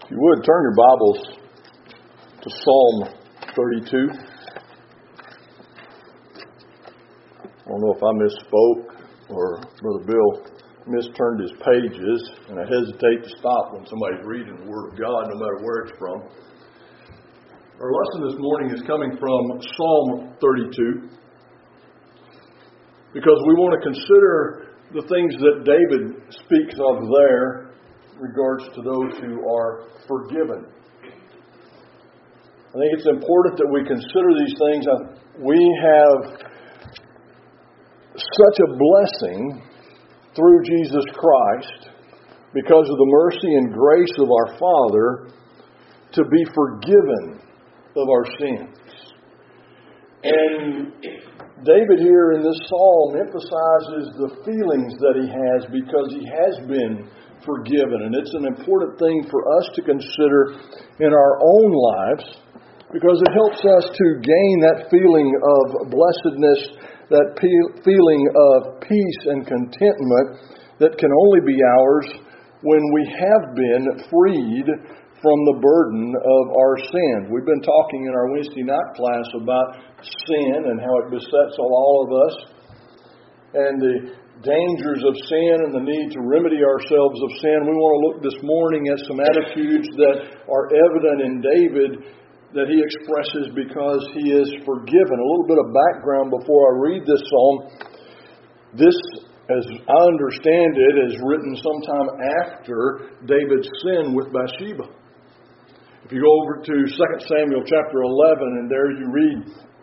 If you would, turn your Bibles to Psalm 32. I don't know if I misspoke or Brother Bill misturned his pages, and I hesitate to stop when somebody's reading the Word of God, no matter where it's from. Our lesson this morning is coming from Psalm 32, because we want to consider the things that David speaks of there in regards to those who are forgiven. I think it's important that we consider these things. We have such a blessing through Jesus Christ because of the mercy and grace of our Father to be forgiven of our sins. And David here in this psalm emphasizes the feelings that he has because he has been forgiven. And it's an important thing for us to consider in our own lives because it helps us to gain that feeling of blessedness, that feeling of peace and contentment that can only be ours when we have been freed from the burden of our sin. We've been talking in our Wednesday night class about sin and how it besets all of us and the dangers of sin and the need to remedy ourselves of sin. We want to look this morning at some attitudes that are evident in David that he expresses because he is forgiven. A little bit of background before I read this psalm. This, as I understand it, is written sometime after David's sin with Bathsheba. If you go over to 2 Samuel chapter 11, and there you read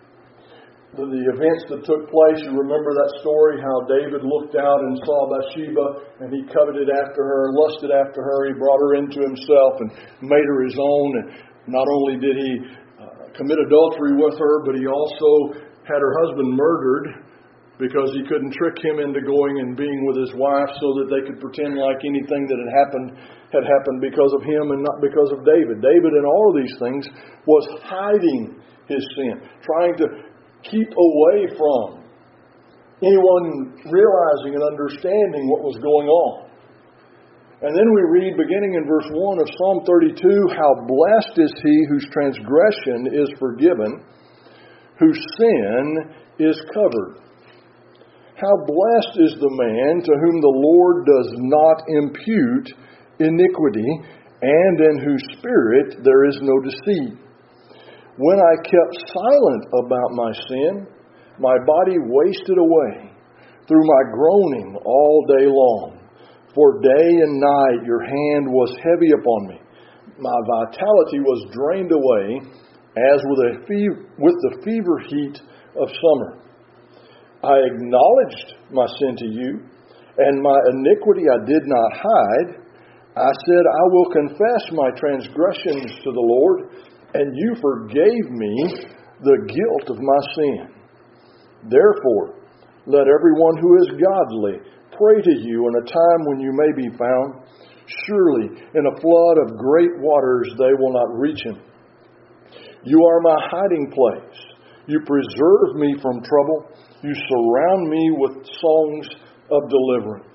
the events that took place. You remember that story, how David looked out and saw Bathsheba, and he coveted after her, lusted after her. He brought her into himself and made her his own. And not only did he commit adultery with her, but he also had her husband murdered because he couldn't trick him into going and being with his wife so that they could pretend like anything that had happened because of him and not because of David. David in all of these things was hiding his sin, trying to keep away from anyone realizing and understanding what was going on. And then we read, beginning in verse 1 of Psalm 32, how blessed is he whose transgression is forgiven, whose sin is covered. How blessed is the man to whom the Lord does not impute iniquity, and in whose spirit there is no deceit. When I kept silent about my sin, my body wasted away through my groaning all day long. For day and night your hand was heavy upon me. My vitality was drained away as with the fever heat of summer. I acknowledged my sin to you, and my iniquity I did not hide. I said, I will confess my transgressions to the Lord, and you forgave me the guilt of my sin. Therefore, let everyone who is godly pray to you in a time when you may be found. Surely in a flood of great waters they will not reach him. You are my hiding place. You preserve me from trouble. You surround me with songs of deliverance.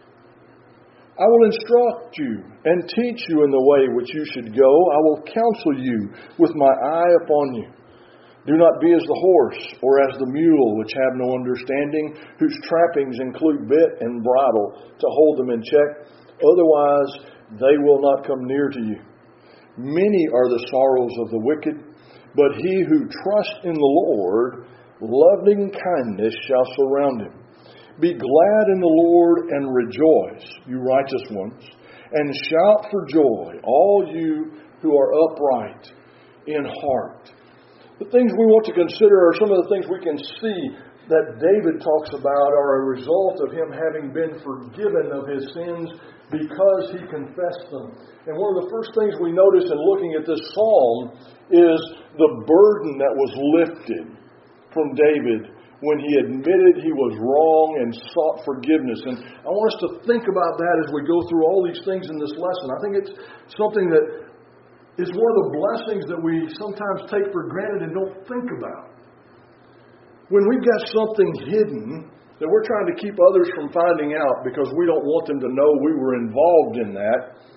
I will instruct you and teach you in the way which you should go. I will counsel you with my eye upon you. Do not be as the horse or as the mule, which have no understanding, whose trappings include bit and bridle to hold them in check. Otherwise, they will not come near to you. Many are the sorrows of the wicked, but he who trusts in the Lord, loving kindness shall surround him. Be glad in the Lord and rejoice, you righteous ones, and shout for joy, all you who are upright in heart. The things we want to consider are some of the things we can see that David talks about are a result of him having been forgiven of his sins because he confessed them. And one of the first things we notice in looking at this psalm is the burden that was lifted from David when he admitted he was wrong and sought forgiveness. And I want us to think about that as we go through all these things in this lesson. I think it's something that is one of the blessings that we sometimes take for granted and don't think about. When we've got something hidden that we're trying to keep others from finding out because we don't want them to know we were involved in that,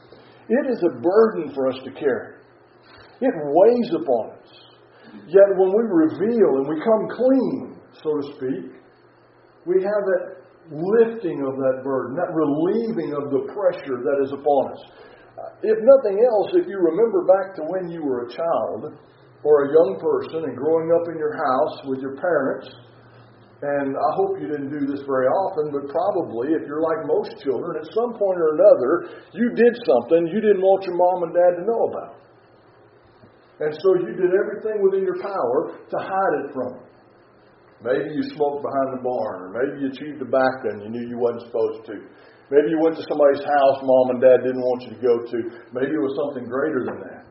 It is a burden for us to carry. It weighs upon us. Yet when we reveal and we come clean, so to speak, we have that lifting of that burden, that relieving of the pressure that is upon us. If nothing else, if you remember back to when you were a child or a young person and growing up in your house with your parents, and I hope you didn't do this very often, but probably if you're like most children, at some point or another, you did something you didn't want your mom and dad to know about. And so you did everything within your power to hide it from them. Maybe you smoked behind the barn, or maybe you chewed tobacco and you knew you wasn't supposed to. Maybe you went to somebody's house mom and dad didn't want you to go to. Maybe it was something greater than that.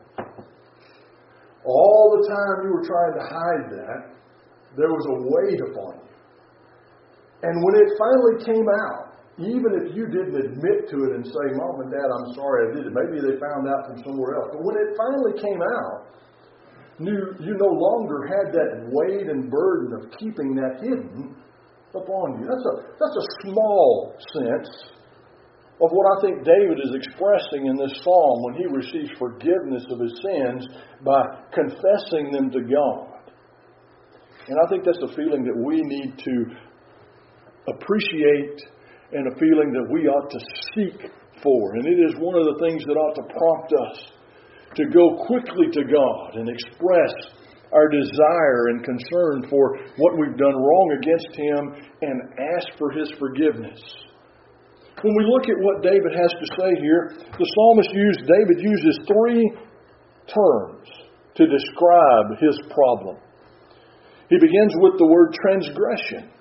All the time you were trying to hide that, there was a weight upon you. And when it finally came out, even if you didn't admit to it and say, Mom and Dad, I'm sorry I did it. Maybe they found out from somewhere else. But when it finally came out, you no longer had that weight and burden of keeping that hidden upon you. That's a small sense of what I think David is expressing in this psalm when he receives forgiveness of his sins by confessing them to God. And I think that's a feeling that we need to appreciate and a feeling that we ought to seek for. And it is one of the things that ought to prompt us to go quickly to God and express our desire and concern for what we've done wrong against Him and ask for His forgiveness. When we look at what David has to say here, David uses three terms to describe his problem. He begins with the word transgression.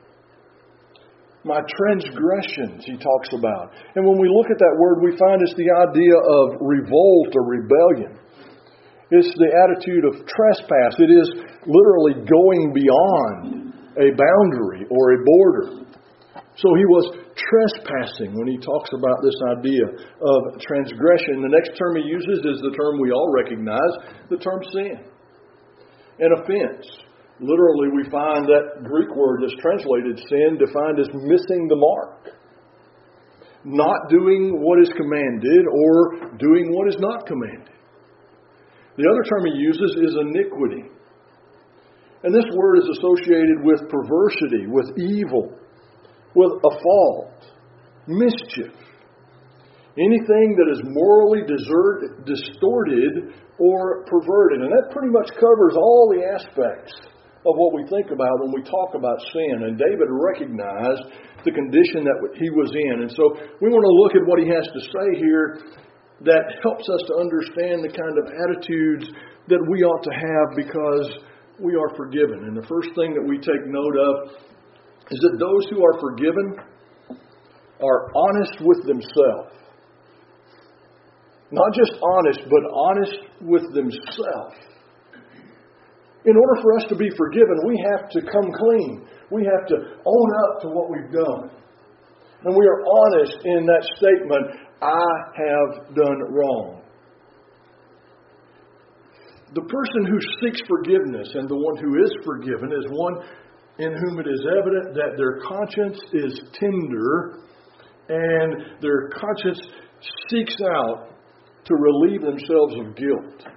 My transgressions, he talks about. And when we look at that word, we find it's the idea of revolt or rebellion. It's the attitude of trespass. It is literally going beyond a boundary or a border. So he was trespassing when he talks about this idea of transgression. The next term he uses is the term we all recognize, the term sin. An offense. Literally, we find that Greek word that's translated sin defined as missing the mark. Not doing what is commanded or doing what is not commanded. The other term he uses is iniquity. And this word is associated with perversity, with evil, with a fault, mischief. Anything that is morally distorted or perverted. And that pretty much covers all the aspects of what we think about when we talk about sin. And David recognized the condition that he was in. And so we want to look at what he has to say here that helps us to understand the kind of attitudes that we ought to have because we are forgiven. And the first thing that we take note of is that those who are forgiven are honest with themselves. Not just honest, but honest with themselves. In order for us to be forgiven, we have to come clean. We have to own up to what we've done. And we are honest in that statement, I have done wrong. The person who seeks forgiveness and the one who is forgiven is one in whom it is evident that their conscience is tender and their conscience seeks out to relieve themselves of guilt.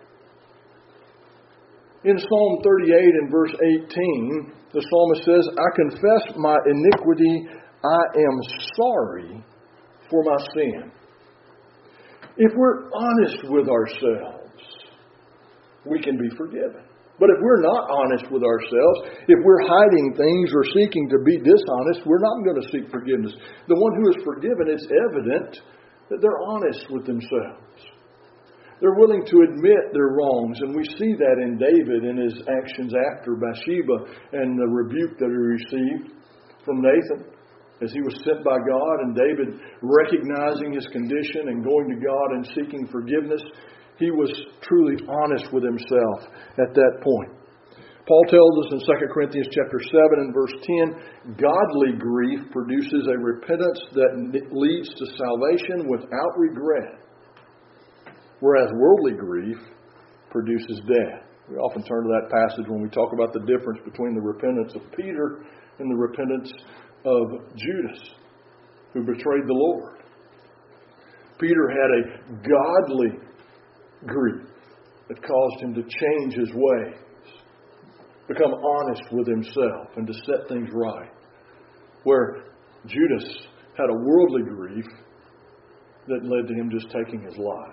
In Psalm 38 and verse 18, the psalmist says, I confess my iniquity, I am sorry for my sin. If we're honest with ourselves, we can be forgiven. But if we're not honest with ourselves, if we're hiding things or seeking to be dishonest, we're not going to seek forgiveness. The one who is forgiven, it's evident that they're honest with themselves. They're willing to admit their wrongs, and we see that in David in his actions after Bathsheba and the rebuke that he received from Nathan as he was sent by God, and David recognizing his condition and going to God and seeking forgiveness. He was truly honest with himself at that point. Paul tells us in 2 Corinthians chapter 7 and verse 10, godly grief produces a repentance that leads to salvation without regret, whereas worldly grief produces death. We often turn to that passage when we talk about the difference between the repentance of Peter and the repentance of Judas, who betrayed the Lord. Peter had a godly grief that caused him to change his ways, become honest with himself, and to set things right. Where Judas had a worldly grief that led to him just taking his life.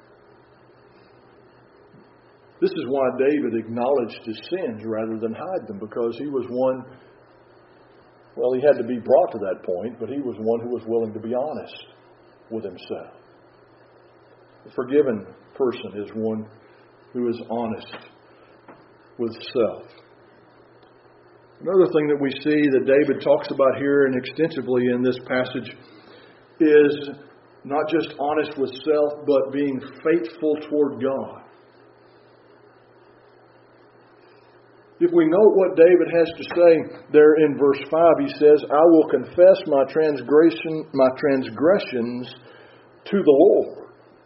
This is why David acknowledged his sins rather than hide them, because he was one, well, he had to be brought to that point, but he was one who was willing to be honest with himself. A forgiven person is one who is honest with self. Another thing that we see that David talks about here and extensively in this passage is not just honest with self, but being faithful toward God. If we note what David has to say there in verse 5, he says, I will confess my transgressions to the Lord.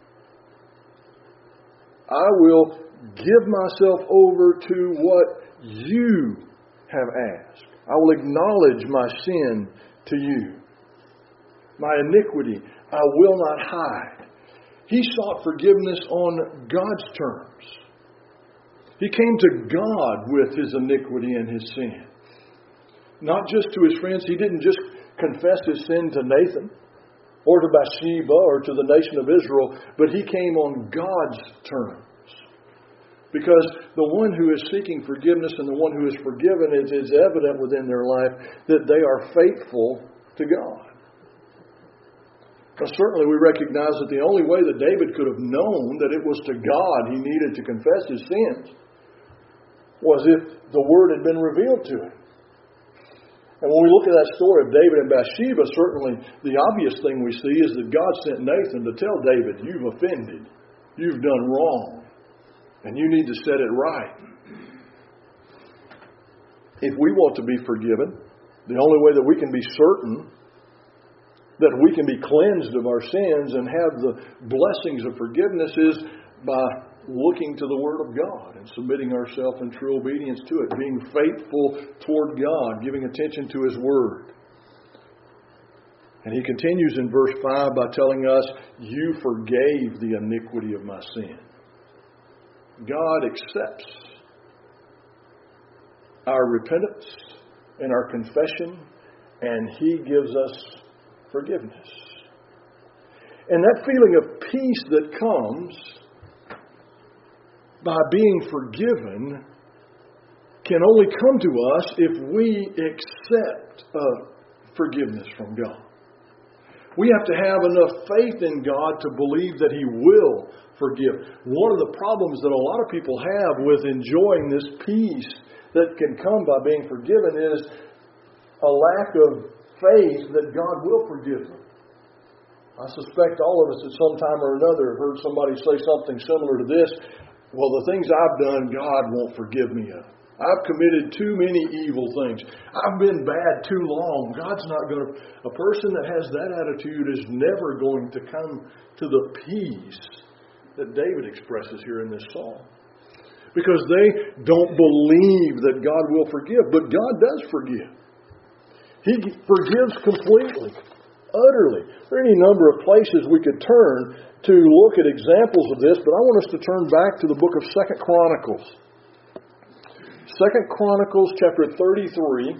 I will give myself over to what you have asked. I will acknowledge my sin to you. My iniquity I will not hide. He sought forgiveness on God's terms. He came to God with his iniquity and his sin. Not just to his friends. He didn't just confess his sin to Nathan or to Bathsheba or to the nation of Israel, but he came on God's terms. Because the one who is seeking forgiveness and the one who is forgiven, it is evident within their life that they are faithful to God. Now, certainly we recognize that the only way that David could have known that it was to God he needed to confess his sins was if the Word had been revealed to him. And when we look at that story of David and Bathsheba, certainly the obvious thing we see is that God sent Nathan to tell David, you've offended, you've done wrong, and you need to set it right. If we want to be forgiven, the only way that we can be certain that we can be cleansed of our sins and have the blessings of forgiveness is by looking to the Word of God and submitting ourselves in true obedience to it, being faithful toward God, giving attention to His Word. And he continues in verse 5 by telling us, you forgave the iniquity of my sin. God accepts our repentance and our confession, and He gives us forgiveness. And that feeling of peace that comes by being forgiven can only come to us if we accept forgiveness from God. We have to have enough faith in God to believe that He will forgive. One of the problems that a lot of people have with enjoying this peace that can come by being forgiven is a lack of faith that God will forgive them. I suspect all of us at some time or another have heard somebody say something similar to this. Well, the things I've done, God won't forgive me of. I've committed too many evil things. I've been bad too long. God's not going to... A person that has that attitude is never going to come to the peace that David expresses here in this psalm. Because they don't believe that God will forgive. But God does forgive. He forgives completely, utterly. There are any number of places we could turn to look at examples of this, but I want us to turn back to the book of 2 Chronicles. 2 Chronicles chapter 33.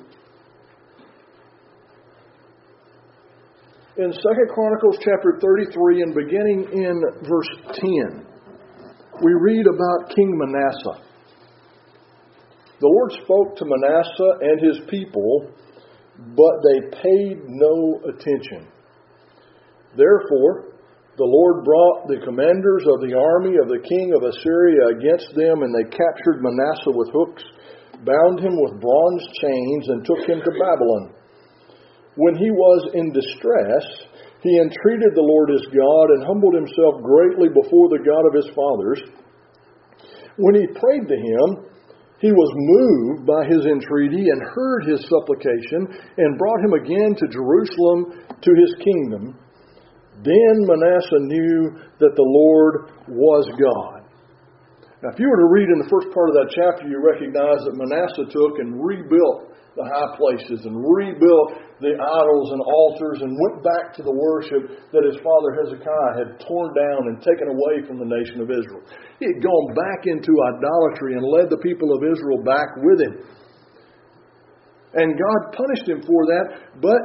In 2 Chronicles chapter 33 and beginning in verse 10, we read about King Manasseh. The Lord spoke to Manasseh and his people, but they paid no attention. Therefore, the Lord brought the commanders of the army of the king of Assyria against them, and they captured Manasseh with hooks, bound him with bronze chains, and took him to Babylon. When he was in distress, he entreated the Lord his God and humbled himself greatly before the God of his fathers. When he prayed to him, he was moved by his entreaty and heard his supplication and brought him again to Jerusalem to his kingdom. Then Manasseh knew that the Lord was God. Now, if you were to read in the first part of that chapter, you recognize that Manasseh took and rebuilt the high places and rebuilt the idols and altars and went back to the worship that his father Hezekiah had torn down and taken away from the nation of Israel. He had gone back into idolatry and led the people of Israel back with him. And God punished him for that, but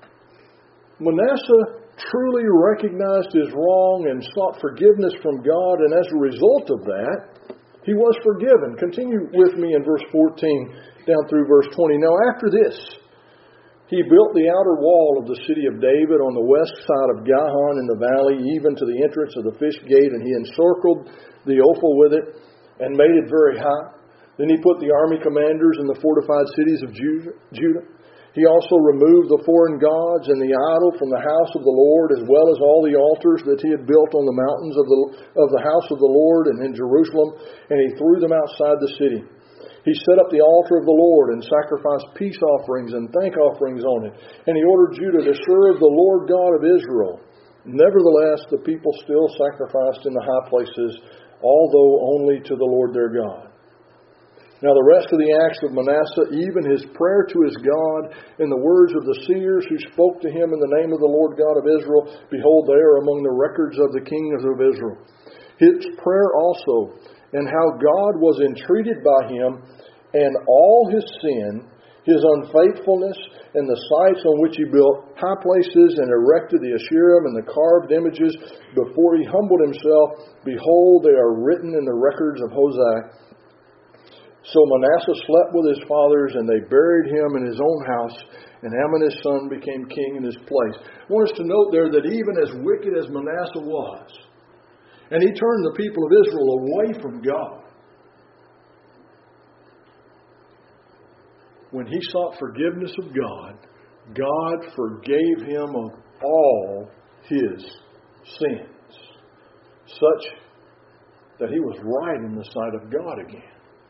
Manasseh truly recognized his wrong and sought forgiveness from God, and as a result of that, he was forgiven. Continue with me in verse 14 down through verse 20. Now after this, he built the outer wall of the city of David on the west side of Gihon in the valley, even to the entrance of the fish gate, and he encircled the Ophel with it and made it very high. Then he put the army commanders in the fortified cities of Judah. He also removed the foreign gods and the idol from the house of the Lord, as well as all the altars that he had built on the mountains of the house of the Lord and in Jerusalem, and he threw them outside the city. He set up the altar of the Lord and sacrificed peace offerings and thank offerings on it. And he ordered Judah to serve the Lord God of Israel. Nevertheless, the people still sacrificed in the high places, although only to the Lord their God. Now the rest of the acts of Manasseh, even his prayer to his God, and the words of the seers who spoke to him in the name of the Lord God of Israel, behold, they are among the records of the kings of Israel. His prayer also, and how God was entreated by him, and all his sin, his unfaithfulness, and the sites on which he built high places and erected the Asherim and the carved images before he humbled himself, behold, they are written in the records of Hosea. So Manasseh slept with his fathers, and they buried him in his own house, and Amon his son became king in his place. I want us to note there that even as wicked as Manasseh was, and he turned the people of Israel away from God, when he sought forgiveness of God, God forgave him of all his sins, such that he was right in the sight of God again.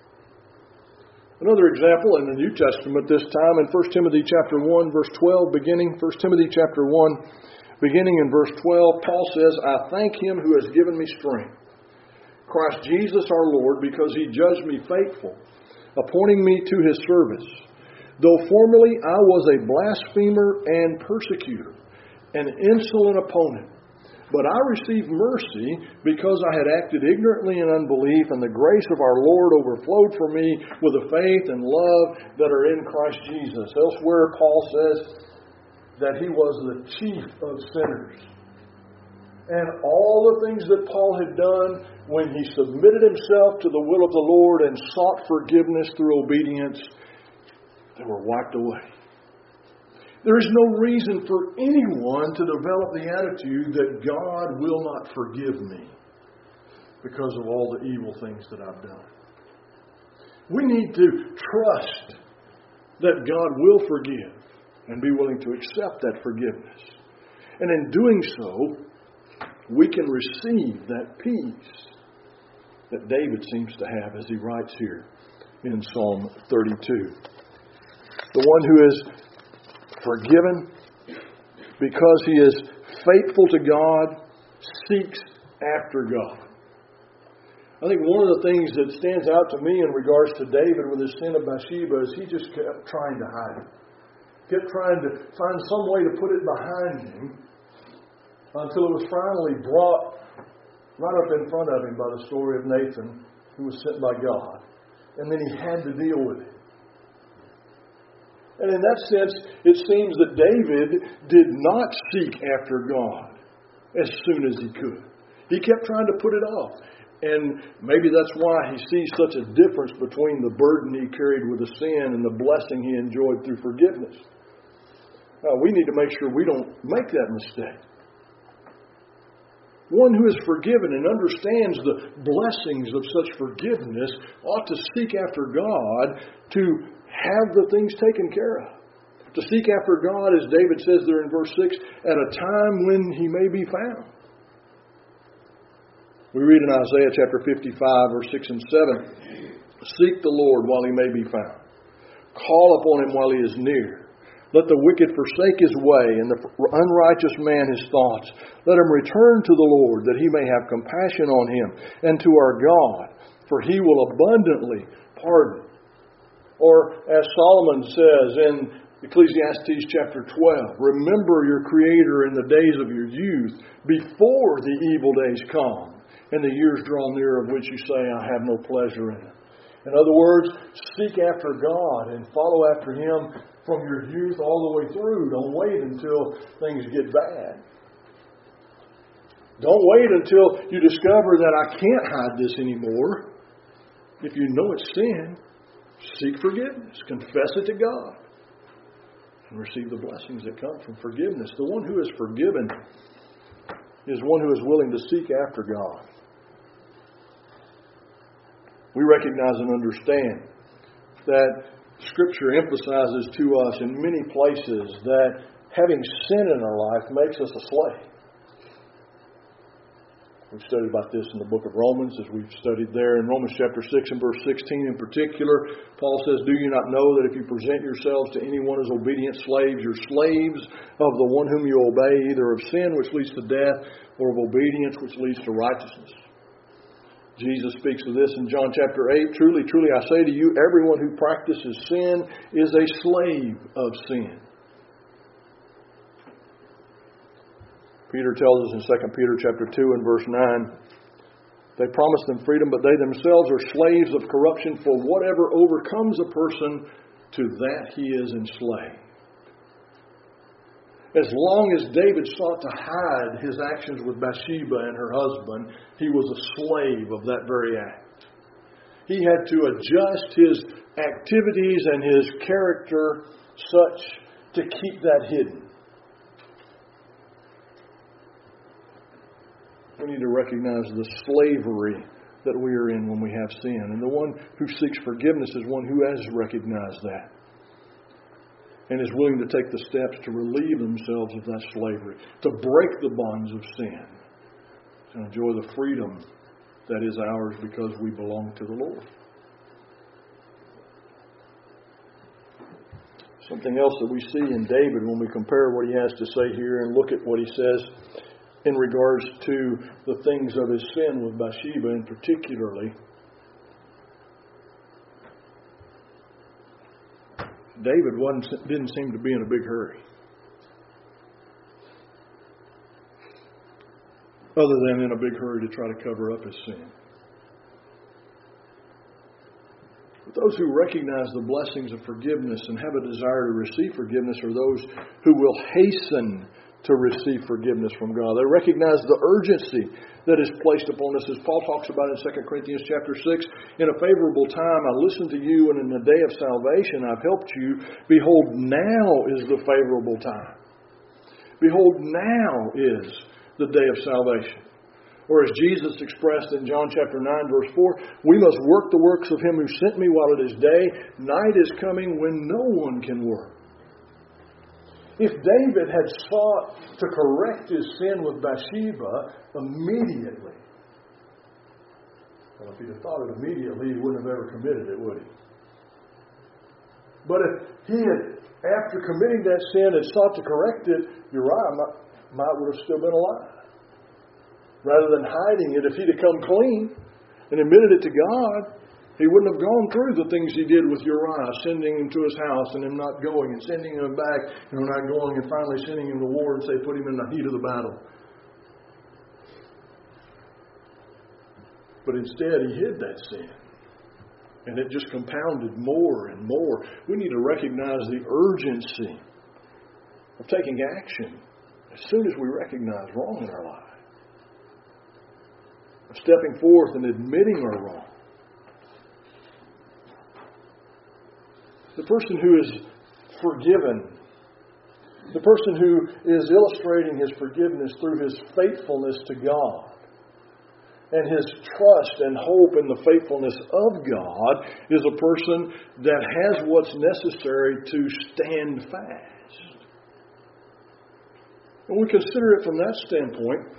Another example in the New Testament this time in 1 Timothy chapter 1 verse 12 beginning. 1 Timothy chapter 1 beginning in verse 12, Paul says, I thank him who has given me strength, Christ Jesus our Lord, because he judged me faithful, appointing me to his service. Though formerly I was a blasphemer and persecutor, an insolent opponent, but I received mercy because I had acted ignorantly in unbelief, and the grace of our Lord overflowed for me with the faith and love that are in Christ Jesus. Elsewhere, Paul says that he was the chief of sinners. And all the things that Paul had done when he submitted himself to the will of the Lord and sought forgiveness through obedience, they were wiped away. There is no reason for anyone to develop the attitude that God will not forgive me because of all the evil things that I've done. We need to trust that God will forgive and be willing to accept that forgiveness. And in doing so, we can receive that peace that David seems to have as he writes here in Psalm 32. The one who is forgiven because he is faithful to God, seeks after God. I think one of the things that stands out to me in regards to David with his sin of Bathsheba is he just kept trying to hide it. Kept trying to find some way to put it behind him until it was finally brought right up in front of him by the story of Nathan, who was sent by God. And then he had to deal with it. And in that sense, it seems that David did not seek after God as soon as he could. He kept trying to put it off. And maybe that's why he sees such a difference between the burden he carried with the sin and the blessing he enjoyed through forgiveness. We need to make sure we don't make that mistake. One who is forgiven and understands the blessings of such forgiveness ought to seek after God to have the things taken care of. To seek after God, as David says there in verse 6, at a time when he may be found. We read in Isaiah chapter 55, verse 6 and 7, seek the Lord while he may be found. Call upon him while he is near. Let the wicked forsake his way, and the unrighteous man his thoughts. Let him return to the Lord, that he may have compassion on him, and to our God, for He will abundantly pardon. Or as Solomon says in Ecclesiastes chapter 12, remember your Creator in the days of your youth, before the evil days come, and the years draw near of which you say, I have no pleasure in it. In other words, seek after God and follow after Him from your youth all the way through. Don't wait until things get bad. Don't wait until you discover that I can't hide this anymore. If you know it's sin, seek forgiveness. Confess it to God. And receive the blessings that come from forgiveness. The one who is forgiven is one who is willing to seek after God. We recognize and understand that Scripture emphasizes to us in many places that having sin in our life makes us a slave. We've studied about this in the book of Romans, as we've studied there in Romans chapter 6 and verse 16 in particular. Paul says, do you not know that if you present yourselves to anyone as obedient slaves, you're slaves of the one whom you obey, either of sin, which leads to death, or of obedience, which leads to righteousness? Jesus speaks of this in John chapter 8. Truly, truly, I say to you, everyone who practices sin is a slave of sin. Peter tells us in 2 Peter chapter 2 and verse 9, they promise them freedom, but they themselves are slaves of corruption, for whatever overcomes a person, to that he is enslaved. As long as David sought to hide his actions with Bathsheba and her husband, he was a slave of that very act. He had to adjust his activities and his character such to keep that hidden. We need to recognize the slavery that we are in when we have sin. And the one who seeks forgiveness is one who has recognized that and is willing to take the steps to relieve themselves of that slavery, to break the bonds of sin, to enjoy the freedom that is ours because we belong to the Lord. Something else that we see in David when we compare what he has to say here and look at what he says in regards to the things of his sin with Bathsheba in particularly, David didn't seem to be in a big hurry. Other than in a big hurry to try to cover up his sin. But those who recognize the blessings of forgiveness and have a desire to receive forgiveness are those who will hasten to receive forgiveness from God. They recognize the urgency that is placed upon us, as Paul talks about in 2 Corinthians chapter 6. In a favorable time I listened to you, and in the day of salvation I've helped you. Behold, now is the favorable time. Behold, now is the day of salvation. Or as Jesus expressed in John chapter 9 verse 4, we must work the works of Him who sent me while it is day. Night is coming when no one can work. If David had sought to correct his sin with Bathsheba immediately, well, if he'd have thought it immediately, he wouldn't have ever committed it, would he? But if he had, after committing that sin, had sought to correct it, Uriah might would have still been alive. Rather than hiding it, if he'd have come clean and admitted it to God, he wouldn't have gone through the things he did with Uriah, sending him to his house and him not going, and sending him back and not going, and finally sending him to war and say, put him in the heat of the battle. But instead, he hid that sin. And it just compounded more and more. We need to recognize the urgency of taking action as soon as we recognize wrong in our life. Of stepping forth and admitting our wrong. The person who is forgiven, the person who is illustrating his forgiveness through his faithfulness to God and his trust and hope in the faithfulness of God, is a person that has what's necessary to stand fast. When we consider it from that standpoint,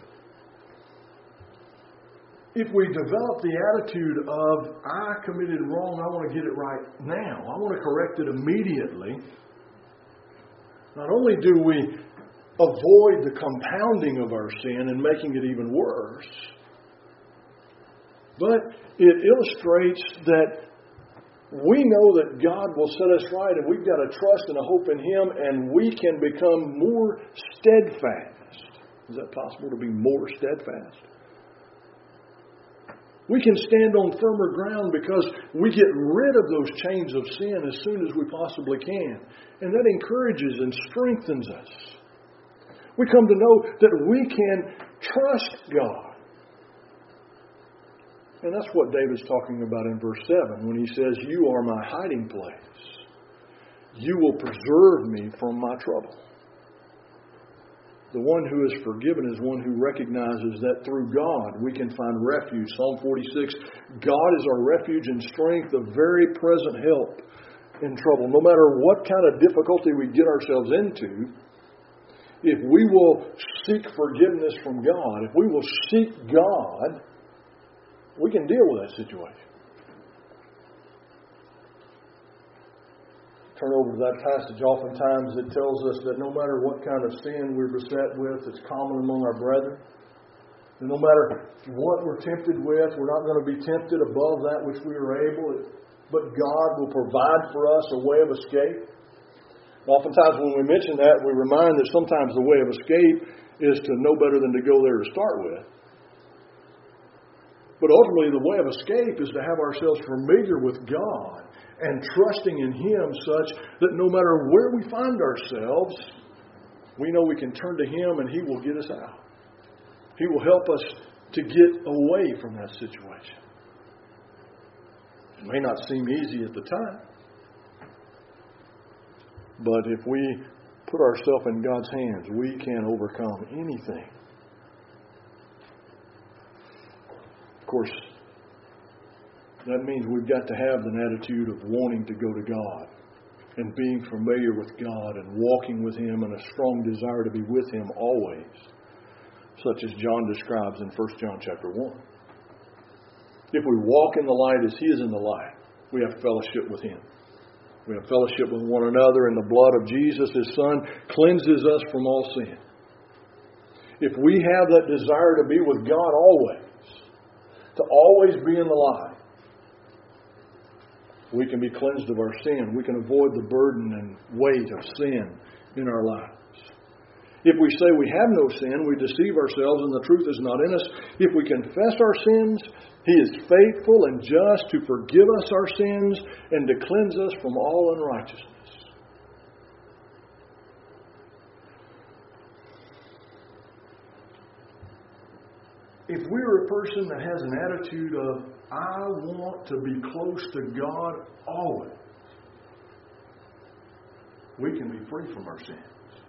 if we develop the attitude of, I committed wrong, I want to get it right now, I want to correct it immediately, not only do we avoid the compounding of our sin and making it even worse, but it illustrates that we know that God will set us right, and we've got a trust and a hope in Him, and we can become more steadfast. Is that possible, to be more steadfast? We can stand on firmer ground because we get rid of those chains of sin as soon as we possibly can. And that encourages and strengthens us. We come to know that we can trust God. And that's what David's talking about in verse 7 when he says, "You are my hiding place. You will preserve me from my trouble." The one who is forgiven is one who recognizes that through God we can find refuge. Psalm 46, God is our refuge and strength, a very present help in trouble. No matter what kind of difficulty we get ourselves into, if we will seek forgiveness from God, if we will seek God, we can deal with that situation. Turn over to that passage. Oftentimes it tells us that no matter what kind of sin we're beset with, it's common among our brethren. And no matter what we're tempted with, we're not going to be tempted above that which we are able, but God will provide for us a way of escape. Oftentimes when we mention that, we remind that sometimes the way of escape is to know better than to go there to start with. But ultimately, the way of escape is to have ourselves familiar with God and trusting in Him such that no matter where we find ourselves, we know we can turn to Him and He will get us out. He will help us to get away from that situation. It may not seem easy at the time, but if we put ourselves in God's hands, we can overcome anything. Of course, that means we've got to have an attitude of wanting to go to God and being familiar with God and walking with Him and a strong desire to be with Him always, such as John describes in 1 John chapter 1. If we walk in the light as He is in the light, we have fellowship with Him. We have fellowship with one another, and the blood of Jesus, His Son, cleanses us from all sin. If we have that desire to be with God always, to always be in the light, we can be cleansed of our sin. We can avoid the burden and weight of sin in our lives. If we say we have no sin, we deceive ourselves and the truth is not in us. If we confess our sins, He is faithful and just to forgive us our sins and to cleanse us from all unrighteousness. If we're a person that has an attitude of, I want to be close to God always, we can be free from our sins.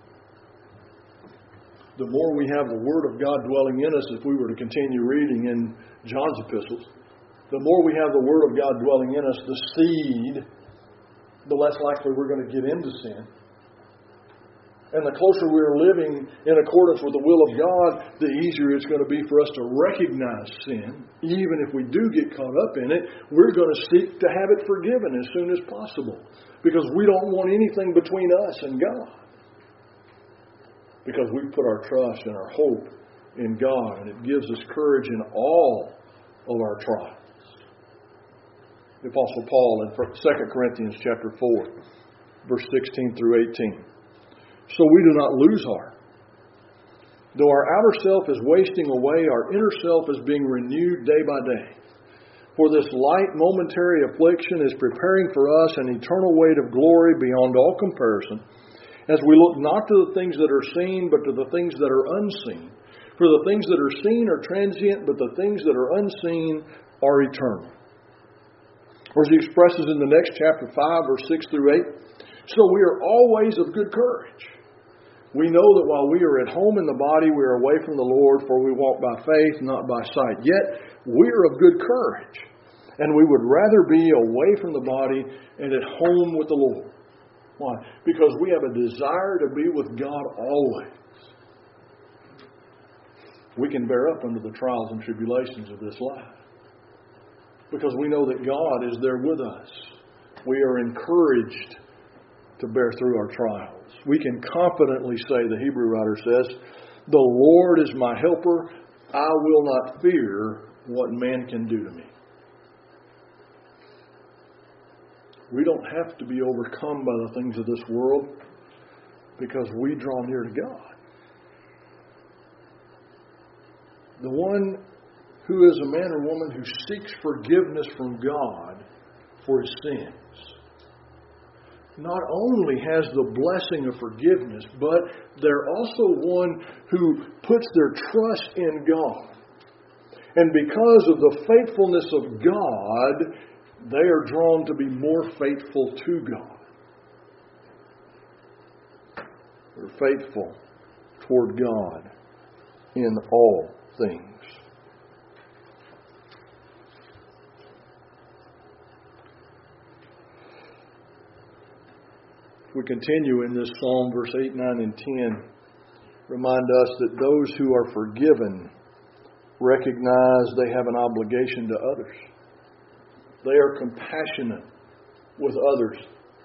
The more we have the Word of God dwelling in us, if we were to continue reading in John's epistles, the more we have the Word of God dwelling in us, the seed, the less likely we're going to get into sin. And the closer we're living in accordance with the will of God, the easier it's going to be for us to recognize sin. Even if we do get caught up in it, we're going to seek to have it forgiven as soon as possible. Because we don't want anything between us and God. Because we put our trust and our hope in God, and it gives us courage in all of our trials. The Apostle Paul in 2 Corinthians chapter 4, verse 16 through 18. So we do not lose heart. Though our outer self is wasting away, our inner self is being renewed day by day. For this light momentary affliction is preparing for us an eternal weight of glory beyond all comparison, as we look not to the things that are seen, but to the things that are unseen. For the things that are seen are transient, but the things that are unseen are eternal. Or as he expresses in the next chapter 5, verse 6 through 8, so we are always of good courage. We know that while we are at home in the body, we are away from the Lord, for we walk by faith, not by sight. Yet we are of good courage, and we would rather be away from the body and at home with the Lord. Why? Because we have a desire to be with God always. We can bear up under the trials and tribulations of this life because we know that God is there with us. We are encouraged to bear through our trials. We can confidently say, the Hebrew writer says, the Lord is my helper. I will not fear what man can do to me. We don't have to be overcome by the things of this world because we draw near to God. The one who is a man or woman who seeks forgiveness from God for his sins not only has the blessing of forgiveness, but they're also one who puts their trust in God. And because of the faithfulness of God, they are drawn to be more faithful to God. They're faithful toward God in all things. We continue in this Psalm, verse 8, 9, and 10, remind us that those who are forgiven recognize they have an obligation to others. They are compassionate with others.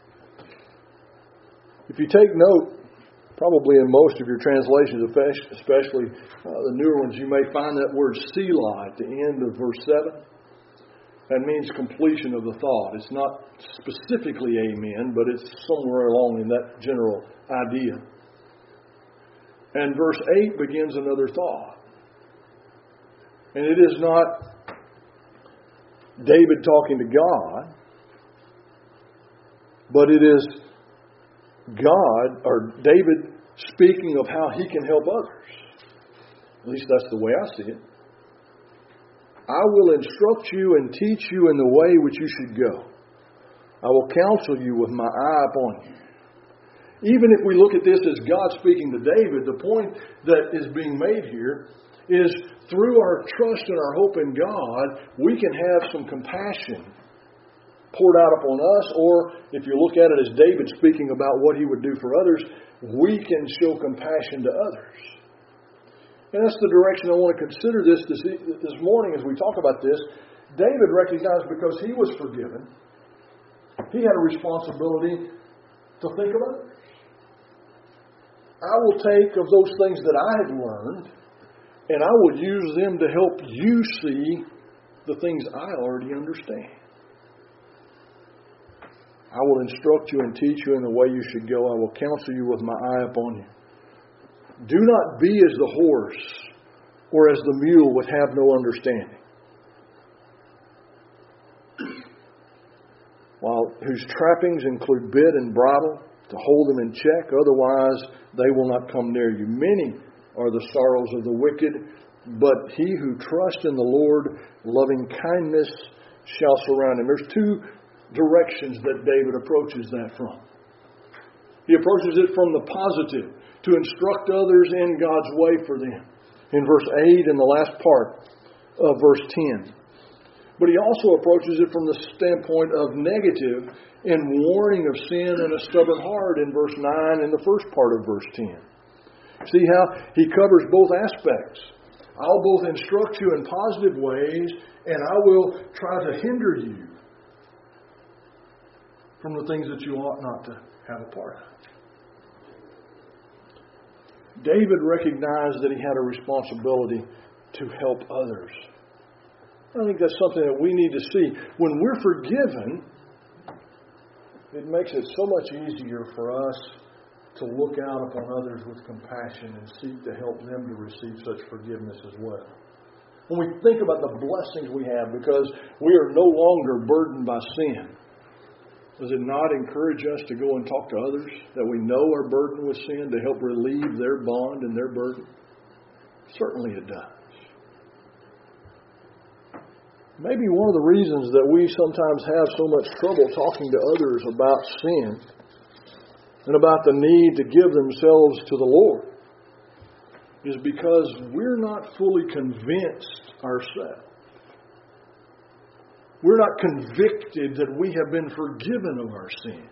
If you take note, probably in most of your translations, especially the newer ones, you may find that word Selah at the end of verse 7. That means completion of the thought. It's not specifically amen, but it's somewhere along in that general idea. And verse 8 begins another thought. And it is not David talking to God, but it is God, or David, speaking of how he can help others. At least that's the way I see it. I will instruct you and teach you in the way which you should go. I will counsel you with my eye upon you. Even if we look at this as God speaking to David, the point that is being made here is through our trust and our hope in God, we can have some compassion poured out upon us, or if you look at it as David speaking about what he would do for others, we can show compassion to others. And that's the direction I want to consider this morning as we talk about this. David recognized because he was forgiven, he had a responsibility to think of others. I will take of those things that I have learned, and I will use them to help you see the things I already understand. I will instruct you and teach you in the way you should go. I will counsel you with my eye upon you. Do not be as the horse or as the mule which have no understanding, whose trappings include bit and bridle to hold them in check, otherwise they will not come near you. Many are the sorrows of the wicked, but he who trusts in the Lord, loving kindness shall surround him. There's two directions that David approaches that from. He approaches it from the positive, to instruct others in God's way for them, in verse 8 and the last part of verse 10. But he also approaches it from the standpoint of negative, in warning of sin and a stubborn heart in verse 9 and the first part of verse 10. See how he covers both aspects. I'll both instruct you in positive ways, and I will try to hinder you from the things that you ought not to have a part of. David recognized that he had a responsibility to help others. I think that's something that we need to see. When we're forgiven, it makes it so much easier for us to look out upon others with compassion and seek to help them to receive such forgiveness as well. When we think about the blessings we have because we are no longer burdened by sin, does it not encourage us to go and talk to others that we know are burdened with sin to help relieve their bond and their burden? Certainly it does. Maybe one of the reasons that we sometimes have so much trouble talking to others about sin and about the need to give themselves to the Lord is because we're not fully convinced ourselves. We're not convicted that we have been forgiven of our sins.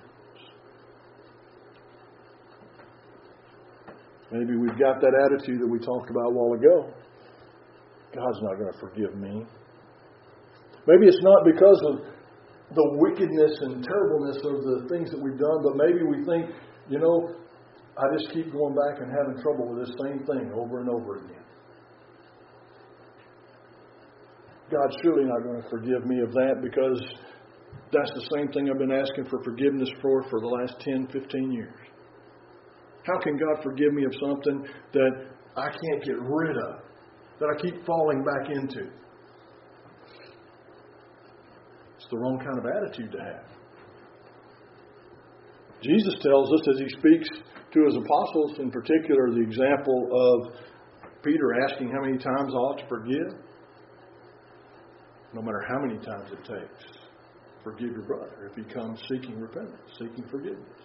Maybe we've got that attitude that we talked about a while ago. God's not going to forgive me. Maybe it's not because of the wickedness and terribleness of the things that we've done, but maybe we think, I just keep going back and having trouble with this same thing over and over again. God's surely not going to forgive me of that, because that's the same thing I've been asking for forgiveness for the last 10, 15 years. How can God forgive me of something that I can't get rid of, that I keep falling back into? It's the wrong kind of attitude to have. Jesus tells us, as He speaks to His apostles, in particular the example of Peter asking how many times I ought to forgive. No matter how many times it takes, forgive your brother if he comes seeking repentance, seeking forgiveness.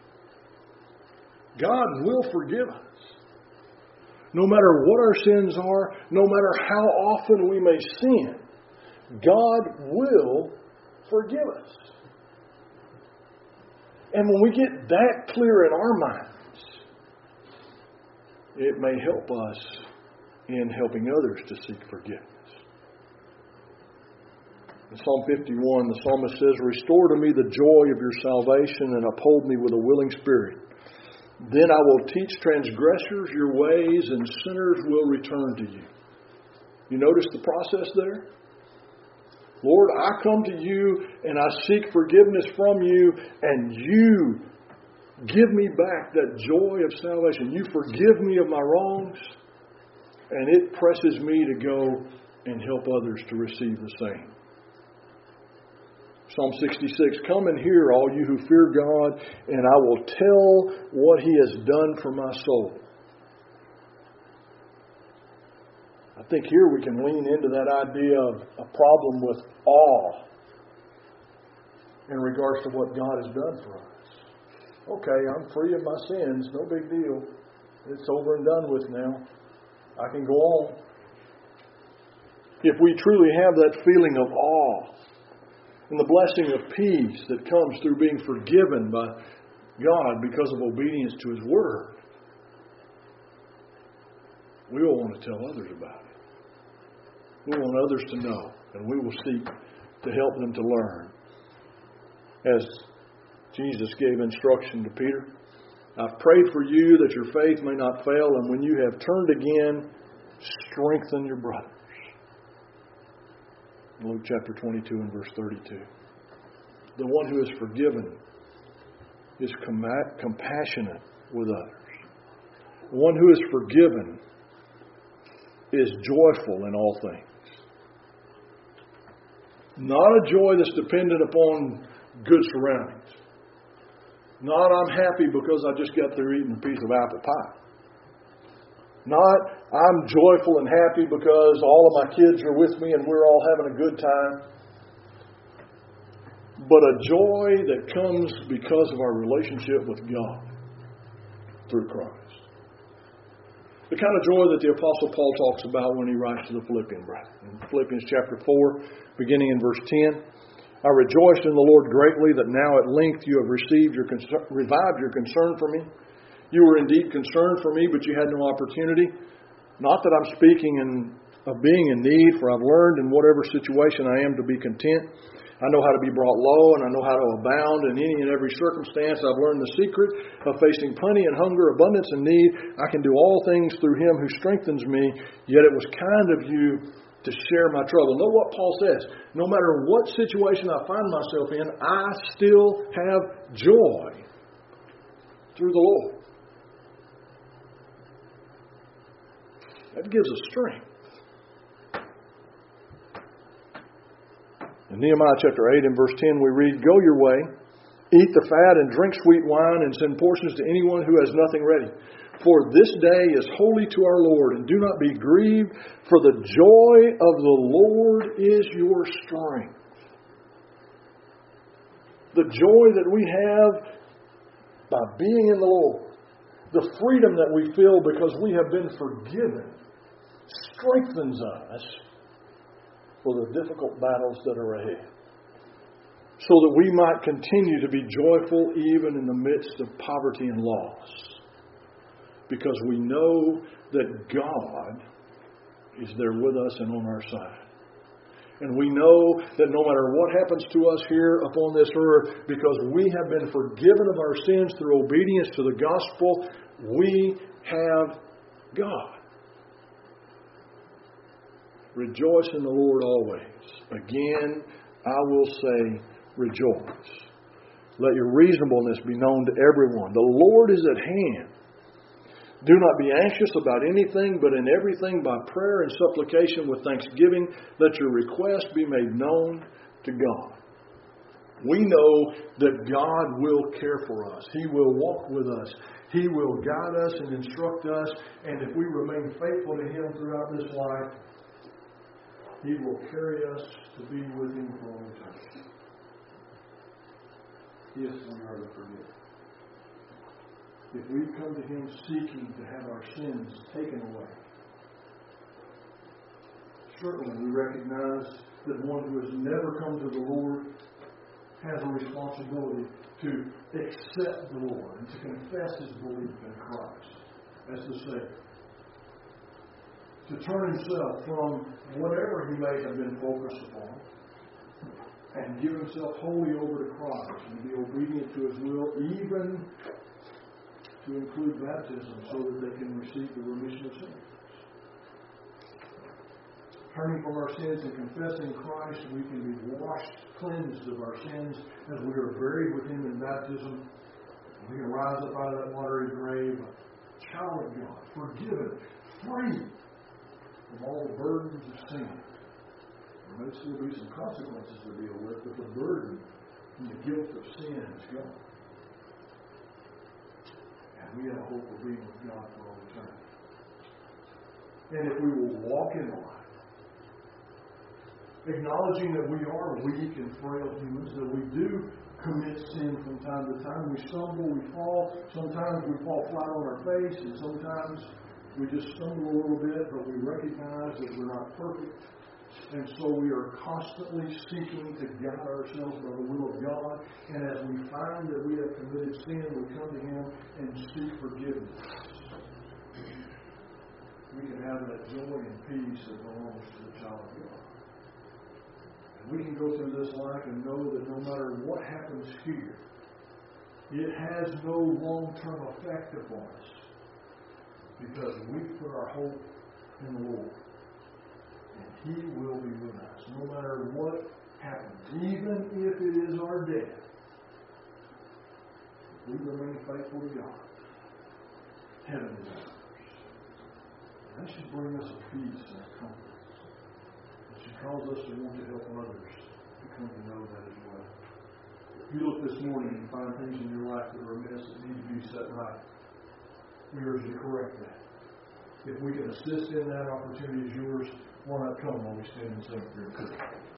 God will forgive us. No matter what our sins are, no matter how often we may sin, God will forgive us. And when we get that clear in our minds, it may help us in helping others to seek forgiveness. In Psalm 51, the psalmist says, "Restore to me the joy of your salvation and uphold me with a willing spirit. Then I will teach transgressors your ways, and sinners will return to you." You notice the process there? Lord, I come to you and I seek forgiveness from you, and you give me back that joy of salvation. You forgive me of my wrongs, and it presses me to go and help others to receive the same. Psalm 66, "Come and hear, all you who fear God, and I will tell what He has done for my soul." I think here we can lean into that idea of a problem with awe in regards to what God has done for us. Okay, I'm free of my sins, no big deal. It's over and done with now. I can go on. If we truly have that feeling of awe, and the blessing of peace that comes through being forgiven by God because of obedience to His Word, we will want to tell others about it. We want others to know, and we will seek to help them to learn. As Jesus gave instruction to Peter, "I've prayed for you that your faith may not fail, and when you have turned again, strengthen your brothers." Luke chapter 22 and verse 32. The one who is forgiven is compassionate with others. The one who is forgiven is joyful in all things. Not a joy that's dependent upon good surroundings. Not I'm happy because I just got through eating a piece of apple pie. Not I'm joyful and happy because all of my kids are with me and we're all having a good time. But a joy that comes because of our relationship with God through Christ. The kind of joy that the Apostle Paul talks about when he writes to the Philippian brethren. In Philippians chapter 4, beginning in verse 10, "I rejoiced in the Lord greatly that now at length you have revived your concern for me. You were indeed concerned for me, but you had no opportunity. Not that I'm speaking of being in need, for I've learned in whatever situation I am to be content. I know how to be brought low, and I know how to abound in any and every circumstance. I've learned the secret of facing plenty and hunger, abundance and need. I can do all things through Him who strengthens me. Yet it was kind of you to share my trouble." Know what Paul says. No matter what situation I find myself in, I still have joy through the Lord. That gives us strength. In Nehemiah chapter 8 and verse 10 we read, "Go your way, eat the fat and drink sweet wine, and send portions to anyone who has nothing ready. For this day is holy to our Lord, and do not be grieved, for the joy of the Lord is your strength." The joy that we have by being in the Lord, the freedom that we feel because we have been forgiven, strengthens us for the difficult battles that are ahead, so that we might continue to be joyful even in the midst of poverty and loss, because we know that God is there with us and on our side. And we know that no matter what happens to us here upon this earth, because we have been forgiven of our sins through obedience to the gospel, we have God. Rejoice in the Lord always. Again, I will say, rejoice. Let your reasonableness be known to everyone. The Lord is at hand. Do not be anxious about anything, but in everything by prayer and supplication with thanksgiving, let your requests be made known to God. We know that God will care for us. He will walk with us. He will guide us and instruct us. And if we remain faithful to Him throughout this life, He will carry us to be with Him for all eternity. If we are to forgive. If we come to Him seeking to have our sins taken away, certainly we recognize that one who has never come to the Lord has a responsibility to accept the Lord and to confess his belief in Christ. That's to say, to turn himself from whatever he may have been focused upon and give himself wholly over to Christ and be obedient to His will, even to include baptism so that they can receive the remission of sins. Turning from our sins and confessing Christ, we can be washed, cleansed of our sins as we are buried with Him in baptism. We can rise up out of that watery grave, a child of God, forgiven, free from all the burdens of sin. There may still be some consequences to deal with, but the burden and the guilt of sin is gone. And we have a hope of being with God for all eternity. And if we will walk in life, acknowledging that we are weak and frail humans, that we do commit sin from time to time. We stumble, we fall. Sometimes we fall flat on our face, and sometimes we just stumble a little bit, but we recognize that we're not perfect. And so we are constantly seeking to guide ourselves by the will of God. And as we find that we have committed sin, we come to Him and seek forgiveness. We can have that joy and peace that belongs to the child of God. We can go through this life and know that no matter what happens here, it has no long-term effect upon us because we put our hope in the Lord. And He will be with us no matter what happens, even if it is our death. If we remain faithful to God, heaven is ours. And that should bring us a peace and a comfort. She calls us to want to help others to come to know that as well. If you look this morning and find things in your life that are amiss that need to be set right, we urge you to correct that. If we can assist in that, opportunity is yours. Why not come while we stand and sing for your good?